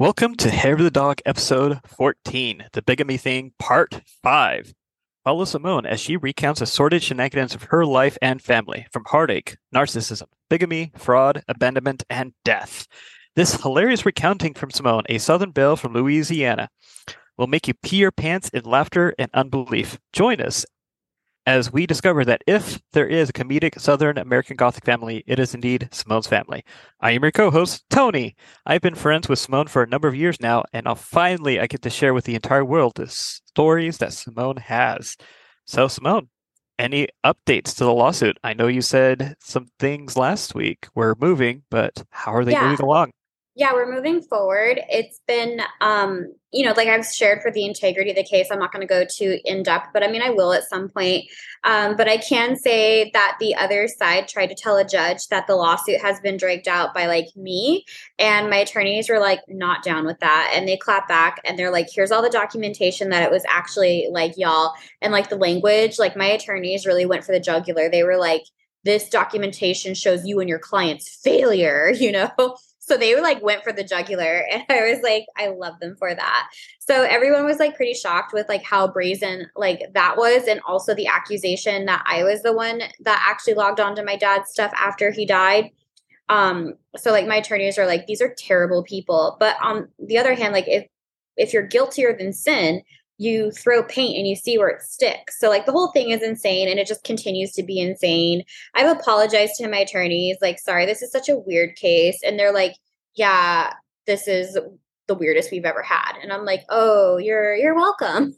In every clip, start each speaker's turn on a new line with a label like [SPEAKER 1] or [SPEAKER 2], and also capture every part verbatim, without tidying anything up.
[SPEAKER 1] Welcome to Hair of the Dog, episode fourteen, The Bigamy Thing, part five. Follow Simone as she recounts the sordid shenanigans of her life and family, from heartache, narcissism, bigamy, fraud, abandonment, and death. This hilarious recounting from Simone, a Southern belle from Louisiana, will make you pee your pants in laughter and unbelief. Join us as we discover that if there is a comedic Southern American Gothic family, it is indeed Simone's family. I am your co-host, Tony. I've been friends with Simone for a number of years now, and now finally I get to share with the entire world the stories that Simone has. So, Simone, any updates to the lawsuit? I know you said some things last week were moving, but how are they
[SPEAKER 2] Yeah.
[SPEAKER 1] moving along?
[SPEAKER 2] Yeah, we're moving forward. It's been, um, you know, like I've shared for the integrity of the case. I'm not going to go too in depth, but I mean, I will at some point. Um, but I can say that the other side tried to tell a judge that the lawsuit has been dragged out by like me, and my attorneys were like not down with that. And they clap back and they're like, here's all the documentation that it was actually like y'all. And like the language, like my attorneys really went for the jugular. They were like, this documentation shows you and your client's failure, you know? So they like went for the jugular, and I was like, I love them for that. So everyone was like pretty shocked with like how brazen like that was, and also the accusation that I was the one that actually logged onto my dad's stuff after he died. Um, so like my attorneys are like, these are terrible people. But on the other hand, like if if you're guiltier than sin, you throw paint and you see where it sticks. So like the whole thing is insane, and it just continues to be insane. I've apologized to my attorneys, like, sorry, this is such a weird case. And they're like, yeah, this is the weirdest we've ever had. And I'm like, oh, you're you're welcome.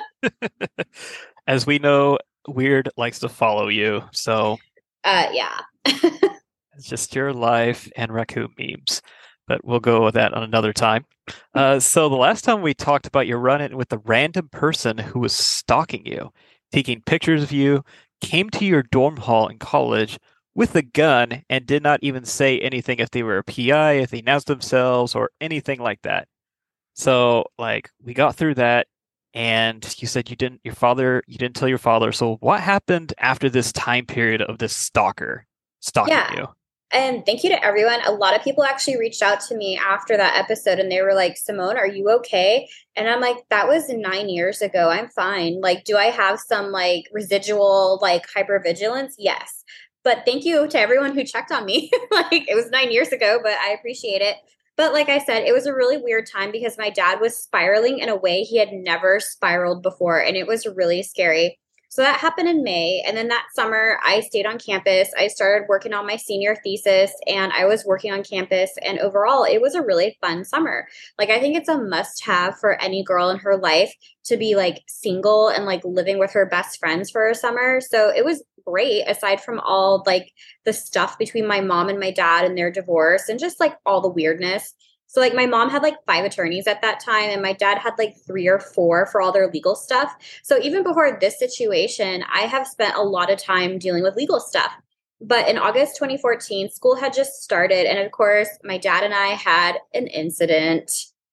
[SPEAKER 1] As we know, weird likes to follow you, so
[SPEAKER 2] uh yeah.
[SPEAKER 1] it's just your life and raccoon memes. But we'll go with that on another time. Uh, so the last time we talked about your run-in with a random person who was stalking you, taking pictures of you, came to your dorm hall in college with a gun, and did not even say anything if they were a P I, if they announced themselves, or anything like that. So, like, we got through that, and you said you didn't, your father, you didn't tell your father. So what happened after this time period of this stalker stalking
[SPEAKER 2] Yeah.
[SPEAKER 1] you?
[SPEAKER 2] And thank you to everyone. A lot of people actually reached out to me after that episode, and they were like, Simone, are you okay? And I'm like, that was nine years ago. I'm fine. Like, do I have some like residual like hypervigilance? Yes. But thank you to everyone who checked on me. Like, it was nine years ago, but I appreciate it. But like I said, it was a really weird time because my dad was spiraling in a way he had never spiraled before. And it was really scary. So that happened in May. And then that summer, I stayed on campus. I started working on my senior thesis, and I was working on campus. And overall, it was a really fun summer. Like, I think it's a must have for any girl in her life to be like single and like living with her best friends for a summer. So it was great, aside from all like the stuff between my mom and my dad and their divorce and just like all the weirdness. So like my mom had like five attorneys at that time, and my dad had like three or four for all their legal stuff. So even before this situation, I have spent a lot of time dealing with legal stuff. But in August twenty fourteen, school had just started. And of course, my dad and I had an incident.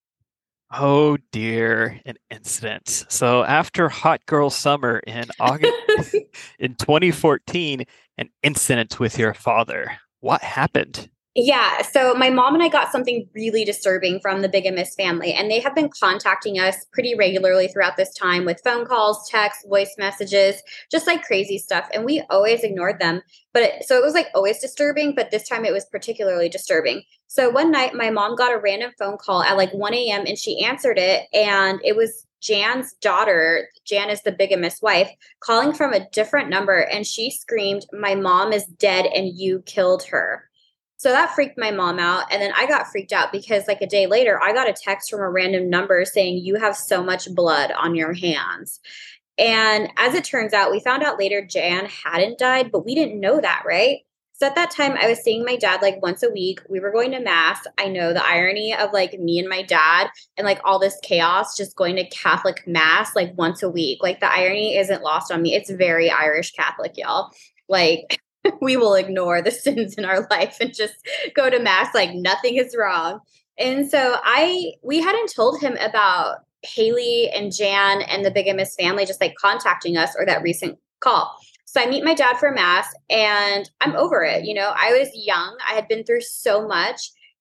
[SPEAKER 1] Oh dear, an incident. So after Hot Girl Summer in August in twenty fourteen, an incident with your father. What happened?
[SPEAKER 2] Yeah. So my mom and I got something really disturbing from the bigamist family, and they have been contacting us pretty regularly throughout this time with phone calls, texts, voice messages, just like crazy stuff. And we always ignored them. But it, so it was like always disturbing, but this time it was particularly disturbing. So one night my mom got a random phone call at like one a.m. and she answered it, and it was Jan's daughter. Jan is the bigamist wife, calling from a different number, and she screamed, "My mom is dead and you killed her." So that freaked my mom out. And then I got freaked out because like a day later, I got a text from a random number saying, "You have so much blood on your hands." And as it turns out, we found out later Jan hadn't died, but we didn't know that, right? So at that time, I was seeing my dad like once a week. We were going to mass. I know the irony of like me and my dad and like all this chaos just going to Catholic mass like once a week. Like the irony isn't lost on me. It's very Irish Catholic, y'all. Like, we will ignore the sins in our life and just go to mass like nothing is wrong. And so I we hadn't told him about Haley and Jan and the bigamist family just like contacting us or that recent call. So I meet my dad for mass, and I'm over it. You know, I was young. I had been through so much.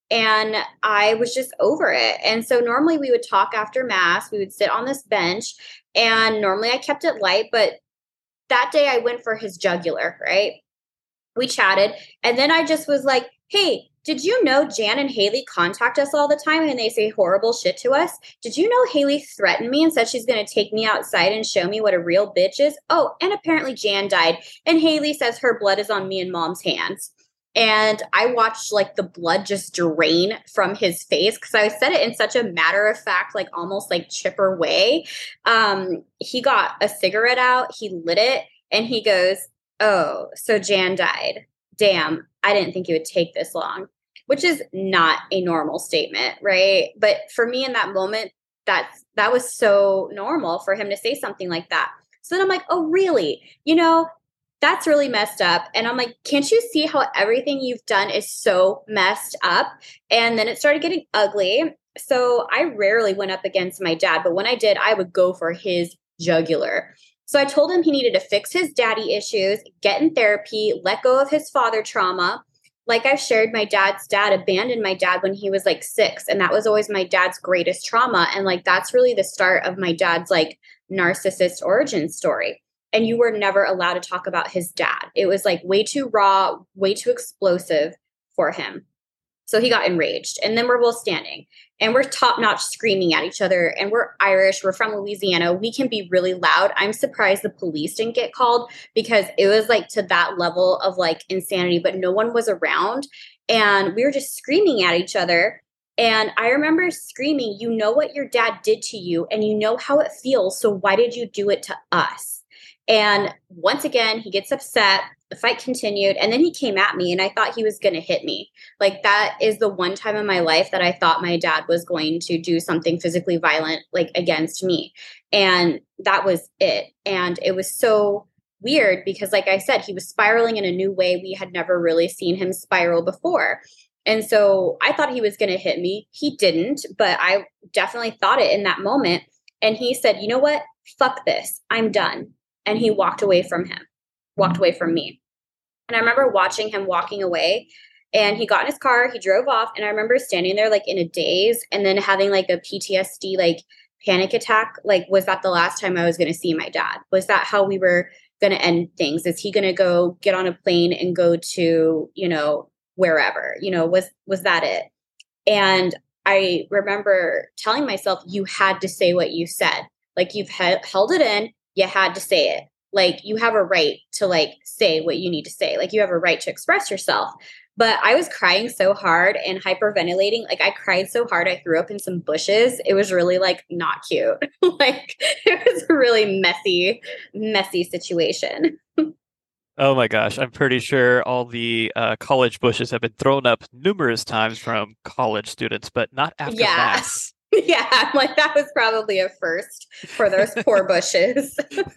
[SPEAKER 2] And I was just over it. And so normally we would talk after mass. We would sit on this bench, and normally I kept it light, but that day I went for his jugular, right? We chatted, and then I just was like, hey, did you know Jan and Haley contact us all the time and they say horrible shit to us? Did you know Haley threatened me and said she's going to take me outside and show me what a real bitch is? Oh, and apparently Jan died, and Haley says her blood is on me and mom's hands. And I watched like the blood just drain from his face because I said it in such a matter of fact, like almost like chipper way. Um, he got a cigarette out, he lit it, and he goes, oh, so Jan died. Damn, I didn't think it would take this long, which is not a normal statement, right? But for me in that moment, that's that was so normal for him to say something like that. So then I'm like, oh, really? You know, that's really messed up. And I'm like, can't you see how everything you've done is so messed up? And then it started getting ugly. So I rarely went up against my dad, but when I did, I would go for his jugular. So I told him he needed to fix his daddy issues, get in therapy, let go of his father trauma. Like I've shared, my dad's dad abandoned my dad when he was like six. And that was always my dad's greatest trauma. And like, that's really the start of my dad's like narcissist origin story. And you were never allowed to talk about his dad. It was like way too raw, way too explosive for him. So he got enraged. And then we're both standing and we're top notch screaming at each other. And we're Irish. We're from Louisiana. We can be really loud. I'm surprised the police didn't get called because it was like to that level of like insanity, but no one was around. And we were just screaming at each other. And I remember screaming, you know what your dad did to you and you know how it feels. So why did you do it to us? And once again, he gets upset. The fight continued. And then he came at me and I thought he was going to hit me. Like that is the one time in my life that I thought my dad was going to do something physically violent, like against me. And that was it. And it was so weird because like I said, he was spiraling in a new way. We had never really seen him spiral before. And so I thought he was going to hit me. He didn't, but I definitely thought it in that moment. And he said, you know what? Fuck this. I'm done. And he walked away from him, walked away from me. And I remember watching him walking away and he got in his car, he drove off. And I remember standing there like in a daze and then having like a P T S D, like panic attack. Like, was that the last time I was going to see my dad? Was that how we were going to end things? Is he going to go get on a plane and go to, you know, wherever, you know, was, was that it? And I remember telling myself, you had to say what you said. Like you've he- held it in. You had to say it. Like you have a right to like say what you need to say. Like you have a right to express yourself. But I was crying so hard and hyperventilating. Like I cried so hard I threw up in some bushes. It was really like not cute. Like it was a really messy, messy situation.
[SPEAKER 1] Oh my gosh, I'm pretty sure all the uh, college bushes have been thrown up numerous times from college students, but not after
[SPEAKER 2] Yeah.
[SPEAKER 1] mass.
[SPEAKER 2] Yeah, I'm like that was probably a first for those poor bushes.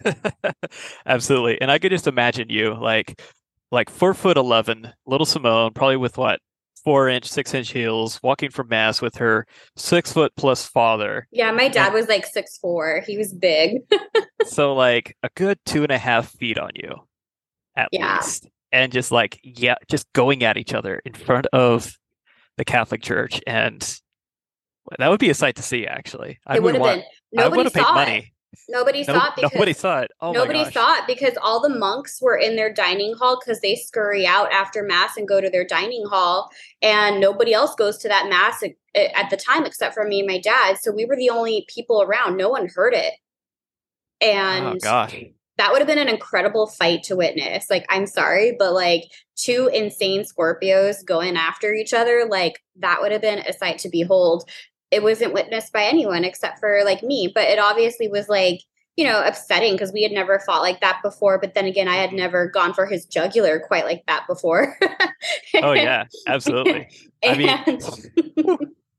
[SPEAKER 1] Absolutely. And I could just imagine you like like four foot eleven, little Simone, probably with what, four inch, six inch heels, walking from mass with her six foot plus father.
[SPEAKER 2] Yeah, my dad
[SPEAKER 1] And
[SPEAKER 2] was like six four. He was big.
[SPEAKER 1] so like a good two and a half feet on you at
[SPEAKER 2] Yeah.
[SPEAKER 1] least. And just like, yeah, just going at each other in front of the Catholic Church. And that would be a sight to see, actually. I
[SPEAKER 2] It would
[SPEAKER 1] would
[SPEAKER 2] have
[SPEAKER 1] want,
[SPEAKER 2] been. Nobody
[SPEAKER 1] I would have paid
[SPEAKER 2] saw it.
[SPEAKER 1] money.
[SPEAKER 2] Nobody
[SPEAKER 1] No,
[SPEAKER 2] saw it because
[SPEAKER 1] nobody saw it. Oh my
[SPEAKER 2] nobody
[SPEAKER 1] gosh.
[SPEAKER 2] saw it because all the monks were in their dining hall because they scurry out after mass and go to their dining hall, and nobody else goes to that mass at, at the time except for me and my dad. So we were the only people around. No one heard it,
[SPEAKER 1] Oh
[SPEAKER 2] and
[SPEAKER 1] gosh.
[SPEAKER 2] that would have been an incredible fight to witness. Like, I'm sorry, but like two insane Scorpios going after each other, like that would have been a sight to behold. It wasn't witnessed by anyone except for like me, but it obviously was like, you know, upsetting because we had never fought like that before. But then again, I had never gone for his jugular quite like that before.
[SPEAKER 1] Oh yeah, absolutely. I mean,
[SPEAKER 2] And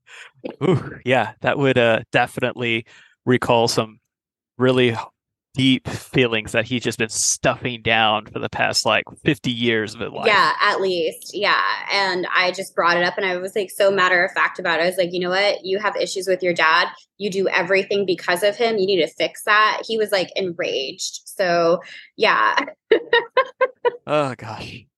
[SPEAKER 1] ooh, yeah, that would uh, definitely recall some really deep feelings that he's just been stuffing down for the past like fifty years of his life.
[SPEAKER 2] yeah, at least. Yeah. And I just brought it up and I was like so matter of fact about it. I was like, you know what? You have issues with your dad. You do everything because of him. You need to fix that. He was like enraged. So yeah.
[SPEAKER 1] Oh gosh.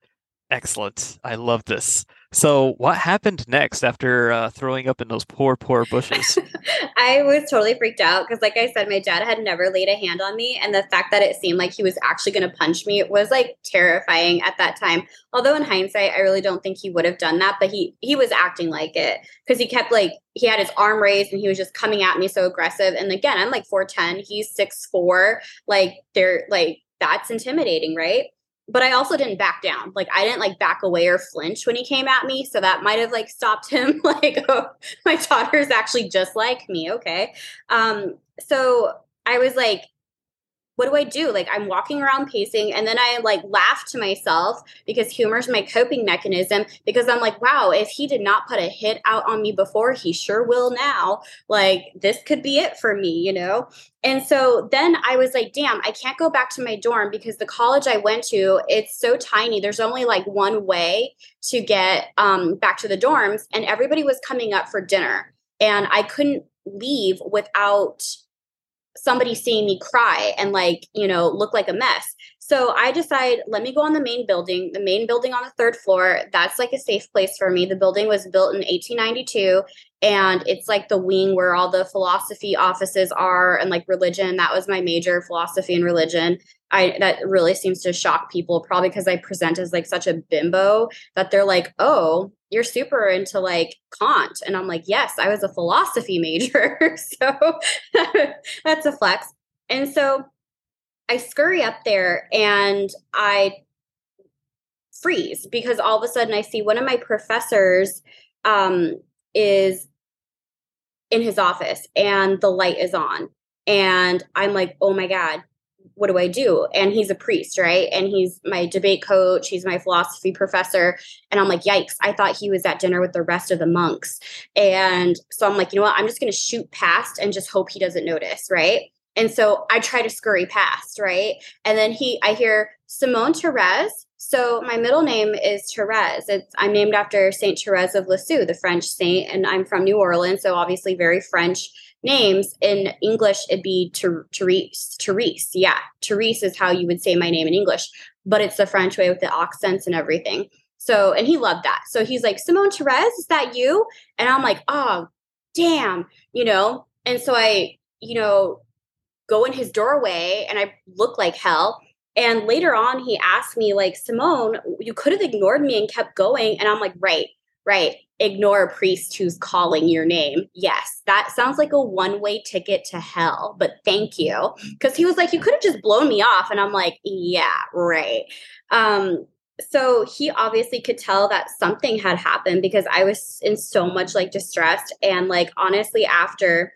[SPEAKER 1] Excellent. I love this. So, what happened next after uh, throwing up in those poor, poor bushes?
[SPEAKER 2] I was totally freaked out because, like I said, my dad had never laid a hand on me. And the fact that it seemed like he was actually going to punch me was like terrifying at that time. Although, in hindsight, I really don't think he would have done that, but he, he was acting like it because he kept like, he had his arm raised and he was just coming at me so aggressive. And again, I'm like four ten, he's six four. Like, they're like, that's intimidating, right? But I also didn't back down. Like I didn't like back away or flinch when he came at me. So that might have like stopped him. Like, oh, my daughter's actually just like me. Okay. Um, so I was like, what do I do? Like I'm walking around pacing and then I like laugh to myself because humor is my coping mechanism because I'm like, wow, if he did not put a hit out on me before, he sure will now. Like this could be it for me, you know? And so then I was like, damn, I can't go back to my dorm because the college I went to, it's so tiny. There's only like one way to get um, back to the dorms and everybody was coming up for dinner and I couldn't leave without somebody seeing me cry and like, you know, look like a mess. So I decide, let me go on the main building, the main building on the third floor. That's like a safe place for me. The building was built in eighteen ninety-two and it's like the wing where all the philosophy offices are and like religion. That was my major, philosophy and religion. I that really seems to shock people, probably because I present as like such a bimbo that they're like, oh, you're super into like Kant. And I'm like, yes, I was a philosophy major. So that's a flex. And so I scurry up there and I freeze because all of a sudden I see one of my professors um, is in his office and the light is on. And I'm like, oh my God, what do I do? And he's a priest, right? And he's my debate coach. He's my philosophy professor. And I'm like, yikes, I thought he was at dinner with the rest of the monks. And so I'm like, you know what? I'm just going to shoot past and just hope he doesn't notice, right? And so I try to scurry past, right? And then he, I hear Simone Therese. So my middle name is Therese. It's, I'm named after Saint Therese of Lisieux, the French saint, and I'm from New Orleans, so obviously very French names. In English, it'd be Therese. Therese, yeah. Therese is how you would say my name in English, but it's the French way with the accents and everything. So, and he loved that. So he's like, Simone Therese, is that you? And I'm like, oh, damn, you know? And so I, you know, go in his doorway and I look like hell. And later on, he asked me like, Simone, you could have ignored me and kept going. And I'm like, right, right. Ignore a priest who's calling your name. Yes, that sounds like a one-way ticket to hell, but thank you. Because he was like, you could have just blown me off. And I'm like, yeah, right. Um, so he obviously could tell that something had happened because I was in so much like distress. And like, honestly, after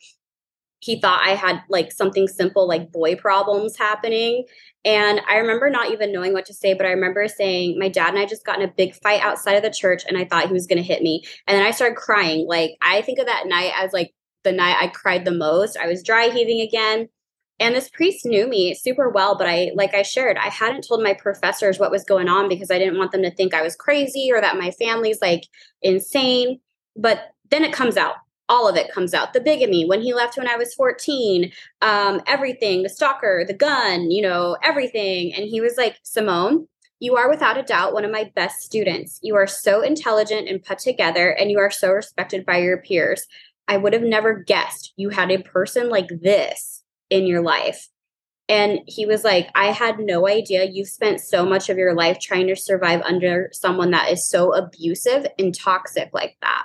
[SPEAKER 2] he thought I had like something simple like boy problems happening. And I remember not even knowing what to say, but I remember saying, my dad and I just got in a big fight outside of the church and I thought he was going to hit me. And then I started crying. Like, I think of that night as like the night I cried the most. I was dry heaving again. And this priest knew me super well, but I, like I shared, I hadn't told my professors what was going on because I didn't want them to think I was crazy or that my family's like insane. But then it comes out. All of it comes out. The bigamy, when he left when I was fourteen, um, everything, the stalker, the gun, you know, everything. And he was like, Simone, you are without a doubt one of my best students. You are so intelligent and put together, and you are so respected by your peers. I would have never guessed you had a person like this in your life. And he was like, I had no idea you've spent so much of your life trying to survive under someone that is so abusive and toxic like that.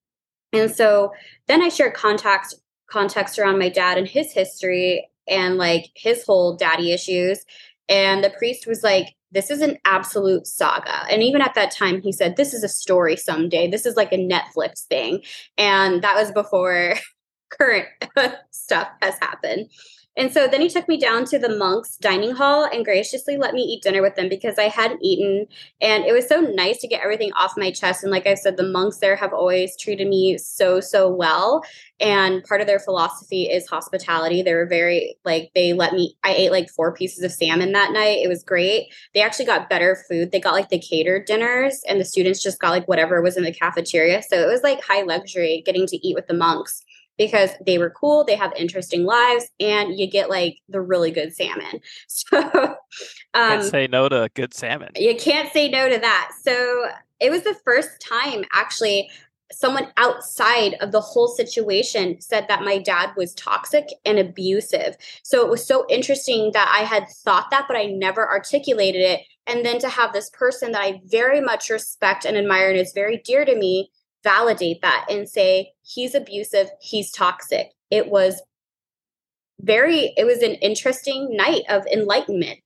[SPEAKER 2] And so then I shared context context around my dad and his history and like his whole daddy issues. And the priest was like, this is an absolute saga. And even at that time, he said, this is a story someday. This is like a Netflix thing. And that was before current stuff has happened. And so then he took me down to the monks' dining hall and graciously let me eat dinner with them because I hadn't eaten. And it was so nice to get everything off my chest. And like I said, the monks there have always treated me so, so well. And part of their philosophy is hospitality. They were very, like, they let me, I ate like four pieces of salmon that night. It was great. They actually got better food. They got like the catered dinners and the students just got like whatever was in the cafeteria. So it was like high luxury getting to eat with the monks. because they were cool, they have interesting lives, and you get like the really good salmon. So
[SPEAKER 1] Can't
[SPEAKER 2] um,
[SPEAKER 1] say no to good salmon.
[SPEAKER 2] you can't say no to that. So it was the first time actually someone outside of the whole situation said that my dad was toxic and abusive. So it was so interesting that I had thought that, but I never articulated it. And then to have this person that I very much respect and admire and is very dear to me validate that and say, he's abusive, he's toxic. It was very, it was an interesting night of enlightenment.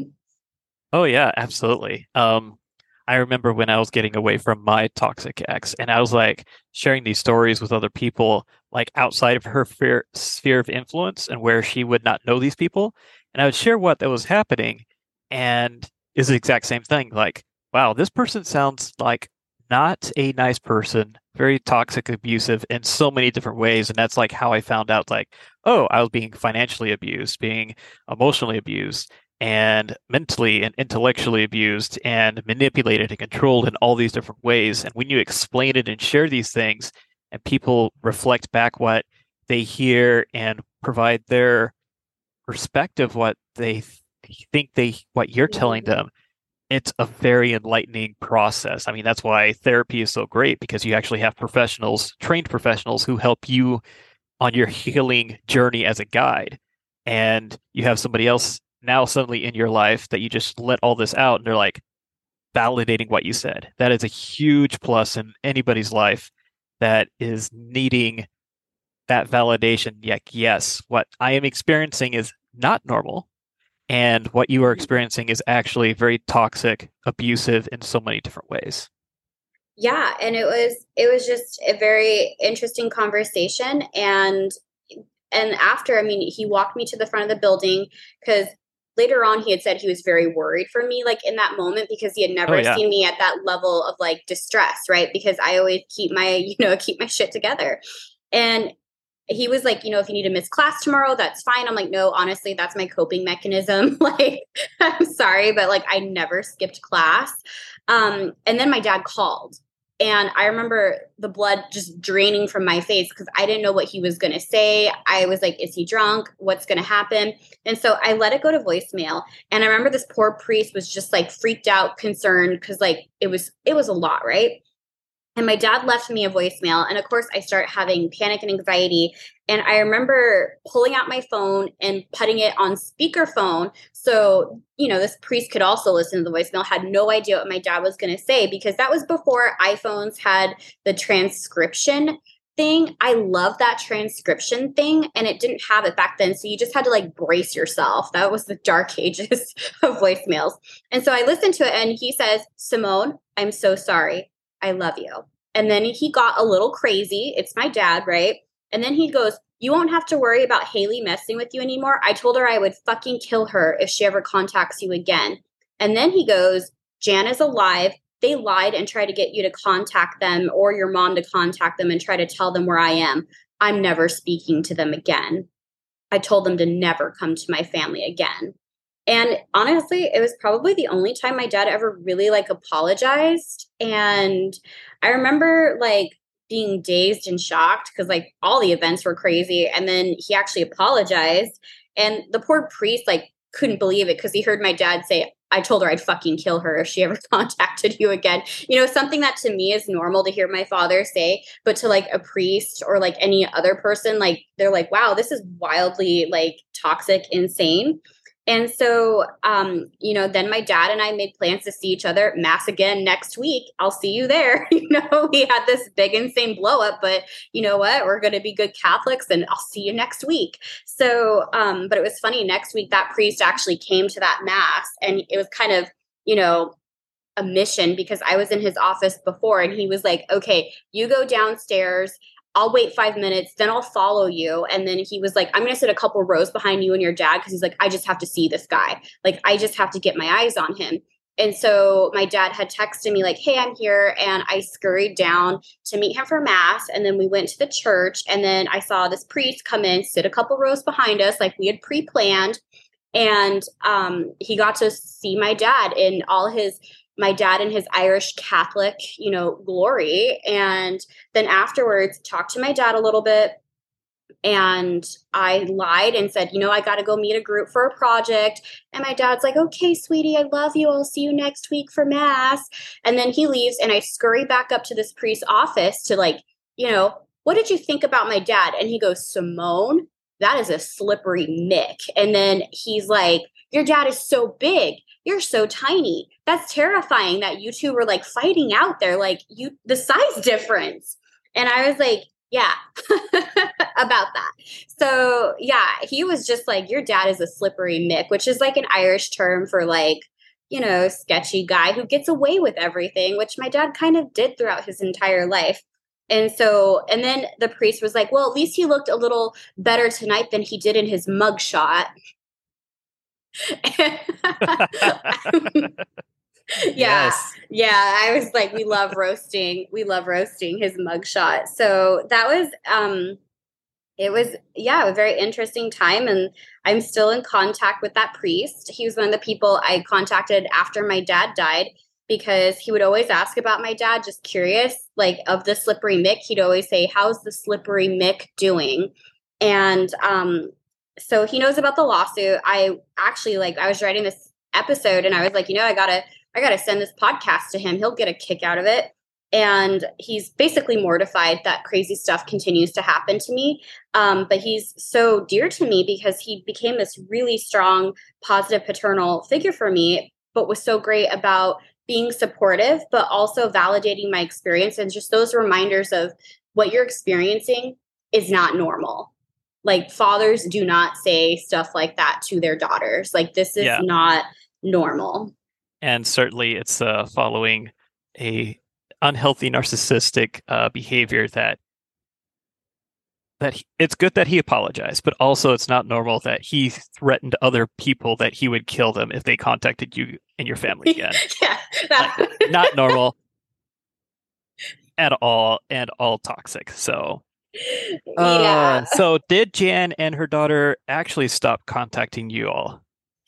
[SPEAKER 1] Oh yeah, absolutely. Um, I remember when I was getting away from my toxic ex, and I was like sharing these stories with other people, like outside of her fear, sphere of influence, and where she would not know these people, and I would share what that was happening, and it's the exact same thing. Like, wow, this person sounds like not a nice person, very toxic, abusive in so many different ways, and that's like how I found out, like, oh, I was being financially abused, being emotionally abused and mentally and intellectually abused and manipulated and controlled in all these different ways. And when you explain it and share these things, and people reflect back what they hear and provide their perspective, what they th- think they, what you're telling
[SPEAKER 2] Mhm.
[SPEAKER 1] them, it's a very enlightening process. I mean, that's why therapy is so great because you actually have professionals, trained professionals who help you on your healing journey as a guide. And you have somebody else now suddenly in your life that you just let all this out and they're like validating what you said. That is a huge plus in anybody's life that is needing that validation. Like, yes, what I am experiencing is not normal. And what you are experiencing is actually very toxic, abusive in so many different ways.
[SPEAKER 2] Yeah, and it was it was just a very interesting conversation. and and after, I mean, he walked me to the front of the building because later on he had said he was very worried for me, like in that moment, because he had
[SPEAKER 1] Oh,
[SPEAKER 2] never
[SPEAKER 1] yeah.
[SPEAKER 2] seen me at that level of like distress, right? Because I always keep my, you know, keep my shit together. And he was like, you know, if you need to miss class tomorrow, that's fine. I'm like, no, honestly, that's my coping mechanism. Like, I'm sorry, but like, I never skipped class. Um, and then my dad called. And I remember the blood just draining from my face because I didn't know what he was going to say. I was like, is he drunk? What's going to happen? And so I let it go to voicemail. And I remember this poor priest was just like freaked out, concerned because like it was, it was a lot, right? And my dad left me a voicemail. And of course, I start having panic and anxiety. And I remember pulling out my phone and putting it on speakerphone. So, you know, this priest could also listen to the voicemail, had no idea what my dad was going to say because that was before iPhones had the transcription thing. I love that transcription thing. And it didn't have it back then. So you just had to like brace yourself. That was the dark ages of voicemails. And so I listened to it and he says, Simone, I'm so sorry. I love you. And then he got a little crazy. It's my dad, right? And then he goes, you won't have to worry about Haley messing with you anymore. I told her I would fucking kill her if she ever contacts you again. And then he goes, Jan is alive. They lied and tried to get you to contact them or your mom to contact them and try to tell them where I am. I'm never speaking to them again. I told them to never come to my family again. And honestly, it was probably the only time my dad ever really like apologized. And I remember like being dazed and shocked because like all the events were crazy. And then he actually apologized. And the poor priest like couldn't believe it because he heard my dad say, I told her I'd fucking kill her if she ever contacted you again. You know, something that to me is normal to hear my father say, but to like a priest or like any other person, like they're like, wow, this is wildly like toxic, insane. And so, um, you know, then my dad and I made plans to see each other at mass again next week. I'll see you there. You know, we had this big, insane blow up, but you know what? We're going to be good Catholics and I'll see you next week. So, um, but it was funny. Next week, that priest actually came to that mass and it was kind of, you know, a mission because I was in his office before and he was like, okay, you go downstairs. I'll wait five minutes, then I'll follow you. And then he was like, I'm going to sit a couple rows behind you and your dad. Cause he's like, I just have to see this guy. Like, I just have to get my eyes on him. And so my dad had texted me like, hey, I'm here. And I scurried down to meet him for mass. And then we went to the church. And then I saw this priest come in, sit a couple rows behind us, like we had pre-planned. And um, he got to see my dad in all his my dad and his Irish Catholic, you know, glory. And then afterwards, talked to my dad a little bit. And I lied and said, you know, I got to go meet a group for a project. And my dad's like, okay, sweetie, I love you. I'll see you next week for mass. And then he leaves and I scurry back up to this priest's office to like, you know, what did you think about my dad? And he goes, Simone, that is a slippery Mick. And then he's like, your dad is so big. You're so tiny. That's terrifying that you two were like fighting out there, like you, the size difference. And I was like, yeah, about that. So yeah, he was just like, your dad is a slippery Mick, which is like an Irish term for like, you know, sketchy guy who gets away with everything, which my dad kind of did throughout his entire life. And so, and then the priest was like, well, at least he looked a little better tonight than he did in his mugshot. Yeah. Yes. Yeah. I was like, we love roasting. We love roasting his mugshot. So that was, um, it was, yeah, a very interesting time. And I'm still in contact with that priest. He was one of the people I contacted after my dad died because he would always ask about my dad, just curious, like of the slippery Mick. He'd always say, how's the slippery Mick doing? And, um, so he knows about the lawsuit. I actually like, I was writing this episode and I was like, you know, I gotta, I got to send this podcast to him. He'll get a kick out of it. And he's basically mortified that crazy stuff continues to happen to me. Um, but he's so dear to me because he became this really strong, positive paternal figure for me, but was so great about being supportive, but also validating my experience and just those reminders of what you're experiencing is not normal. Like fathers do not say stuff like that to their daughters. Like this is yeah. not normal.
[SPEAKER 1] And certainly it's uh, following a unhealthy narcissistic uh, behavior that that he, it's good that he apologized, but also it's not normal that he threatened other people that he would kill them if they contacted you and your family again.
[SPEAKER 2] yeah,
[SPEAKER 1] like, not normal at all, and all toxic. So, uh,
[SPEAKER 2] yeah.
[SPEAKER 1] So did Jan and her daughter actually stop contacting you all?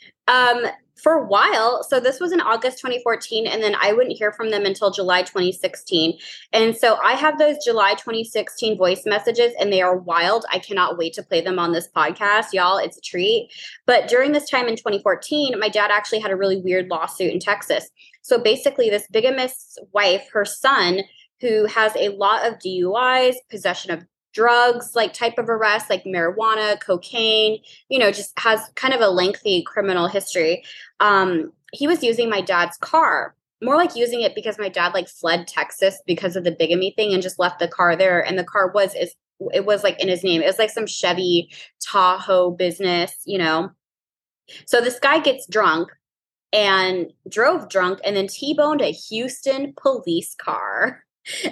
[SPEAKER 2] Um. For a while, so this was in August twenty fourteen, and then I wouldn't hear from them until July twenty sixteen. And so I have those July twenty sixteen voice messages, and they are wild. I cannot wait to play them on this podcast, y'all. It's a treat. But during this time in twenty fourteen, my dad actually had a really weird lawsuit in Texas. So basically, this bigamist wife, her son, who has a lot of D U Is, possession of drugs, like type of arrest, like marijuana, cocaine, you know, just has kind of a lengthy criminal history. Um, he was using my dad's car, more like using it because my dad like fled Texas because of the bigamy thing and just left the car there. And the car was, is it was like in his name. It was like some Chevy Tahoe business, you know? So this guy gets drunk and drove drunk and then T-boned a Houston police car.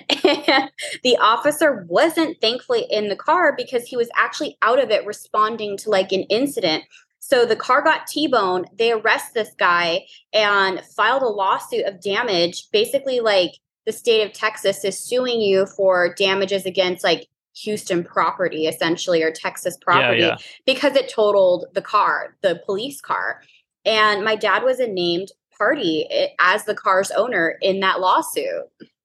[SPEAKER 2] And the officer wasn't thankfully in the car because he was actually out of it responding to like an incident. So the car got T-boned. They arrest this guy and filed a lawsuit of damage. Basically, like the state of Texas is suing you for damages against like Houston property, essentially, or Texas property, yeah, yeah. because it totaled the car, the police car. And my dad was a named party as the car's owner in that lawsuit.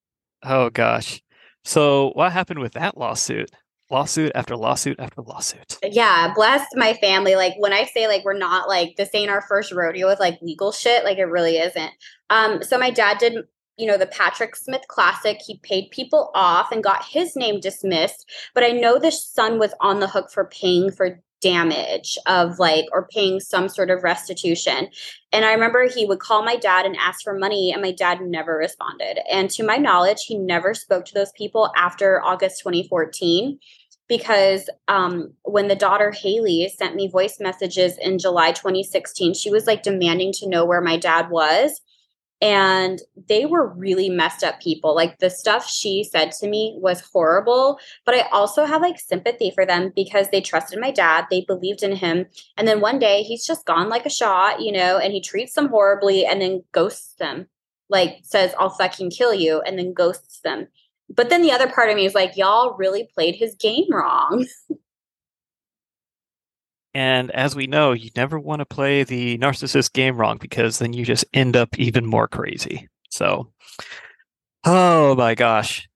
[SPEAKER 1] Oh, gosh. So what happened with that lawsuit? Lawsuit after lawsuit after lawsuit.
[SPEAKER 2] Yeah, bless my family. Like when I say like we're not like this ain't our first rodeo with like legal shit, like it really isn't. Um, so my dad did, you know, the Patrick Smith Classic. He paid people off and got his name dismissed. But I know the son was on the hook for paying for damage of like or paying some sort of restitution. And I remember he would call my dad and ask for money and my dad never responded. And to my knowledge, he never spoke to those people after August twenty fourteen because um, when the daughter Haley sent me voice messages in July twenty sixteen, she was like demanding to know where my dad was. And they were really messed up people. Like the stuff she said to me was horrible, but I also have like sympathy for them because they trusted my dad. They believed in him. And then one day he's just gone like a shot, you know, and he treats them horribly and then ghosts them, like says, I'll fucking kill you, and then ghosts them. But then the other part of me is like, y'all really played his game wrong.
[SPEAKER 1] And as we know, you never want to play the narcissist game wrong because then you just end up even more crazy. So, oh my gosh.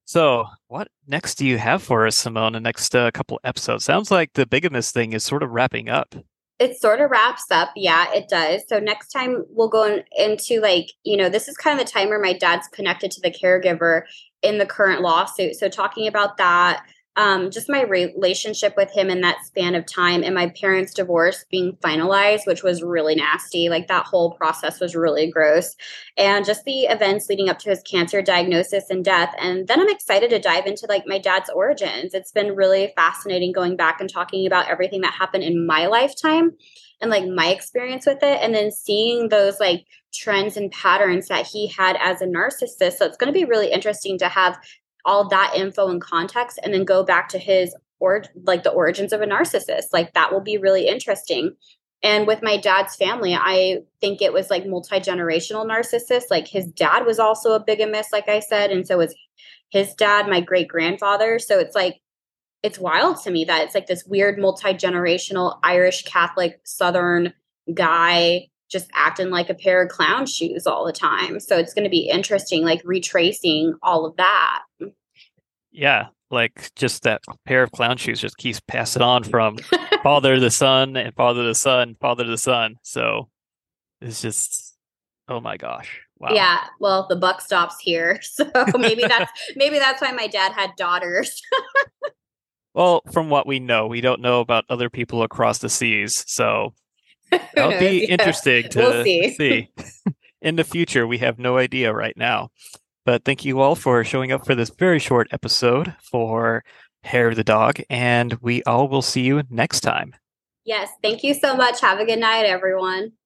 [SPEAKER 1] So, what next do you have for us, Simone, the next uh, couple episodes? Sounds like the bigamist thing is sort of wrapping up.
[SPEAKER 2] It sort of wraps up. Yeah, it does. So next time we'll go in, into like, you know, this is kind of the time where my dad's connected to the caregiver in the current lawsuit. So talking about that, um, just my relationship with him in that span of time and my parents' divorce being finalized, which was really nasty. Like that whole process was really gross. And just the events leading up to his cancer diagnosis and death. And then I'm excited to dive into like my dad's origins. It's been really fascinating going back and talking about everything that happened in my lifetime and like my experience with it. And then seeing those like trends and patterns that he had as a narcissist. So it's going to be really interesting to have all that info and context and then go back to his or like the origins of a narcissist. Like that will be really interesting. And with my dad's family, I think it was like multi-generational narcissist. Like his dad was also a bigamist, like I said, and so was his dad, my great grandfather. So it's like it's wild to me that it's like this weird multi-generational Irish Catholic Southern guy just acting like a pair of clown shoes all the time. So it's going to be interesting, like retracing all of that.
[SPEAKER 1] Yeah, like just that pair of clown shoes just keeps passing on from father to son and father to son, father to son. So it's just, oh my gosh. Wow.
[SPEAKER 2] Yeah, well, the buck stops here. So maybe that's maybe that's why my dad had daughters.
[SPEAKER 1] Well, from what we know, we don't know about other people across the seas. So that'll
[SPEAKER 2] knows?
[SPEAKER 1] be
[SPEAKER 2] Yeah.
[SPEAKER 1] interesting to
[SPEAKER 2] We'll see.
[SPEAKER 1] see. In the future, we have no idea right now. But thank you all for showing up for this very short episode for Hair of the Dog, and we all will see you next time.
[SPEAKER 2] Yes, thank you so much. Have a good night, everyone.